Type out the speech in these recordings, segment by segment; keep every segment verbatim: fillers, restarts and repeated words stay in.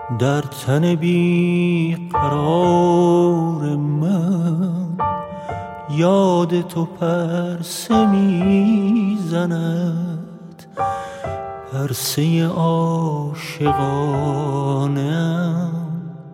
در تن بی قرار من یاد تو پرسه می زند، پرسه عاشقانم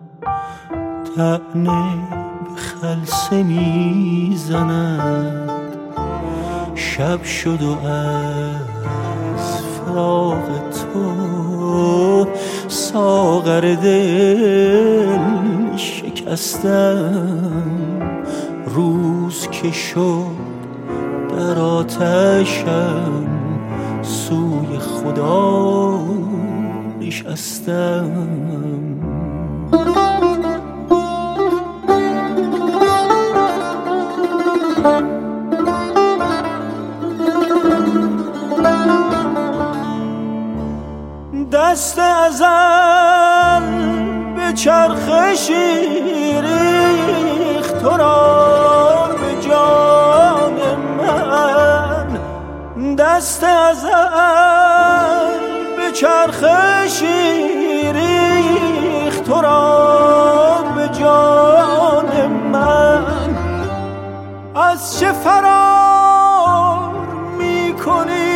طعنه به خلسه می زند. شب شد و از فراق تو ساغر دل شکستم، روز که شد در آتشم سوی خدا نشستم. دست ازل به چرخشی ریخت تو را به جان من، دست ازل به چرخشی ریخت تو را به جان من. از چه فرار می کنی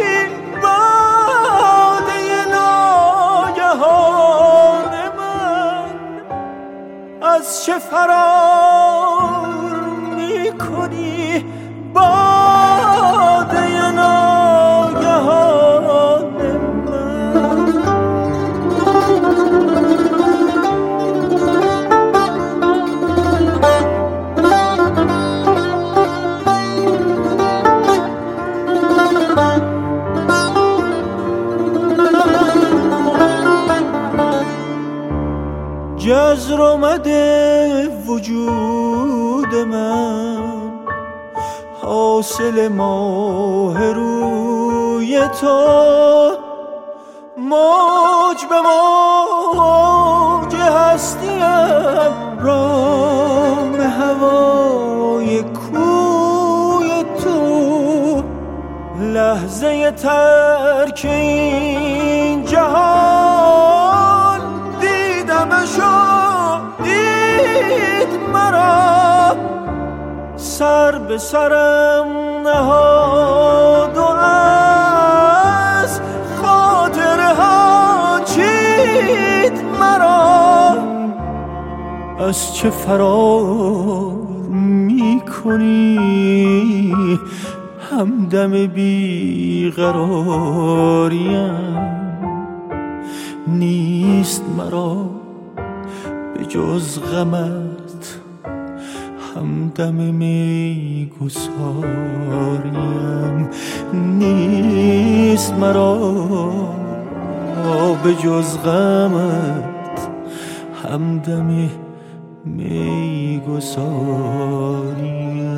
از چه فرار می کنی باده ناگهان من؟ جزر اومده وجود من، حاصل ماه روی تو، موج به موج هستیم، رام هوای کوی تو، لحظه ترک این جهان دیدمشو دید مرا، سر به سرم نهاد و از خاطره ها چید مرا. از چه فرار می کنی همدم بیقراریم؟ نیست مرا به جز غمت همدم میگساریم، نیست مرا به جز غمت همدم میگساریم.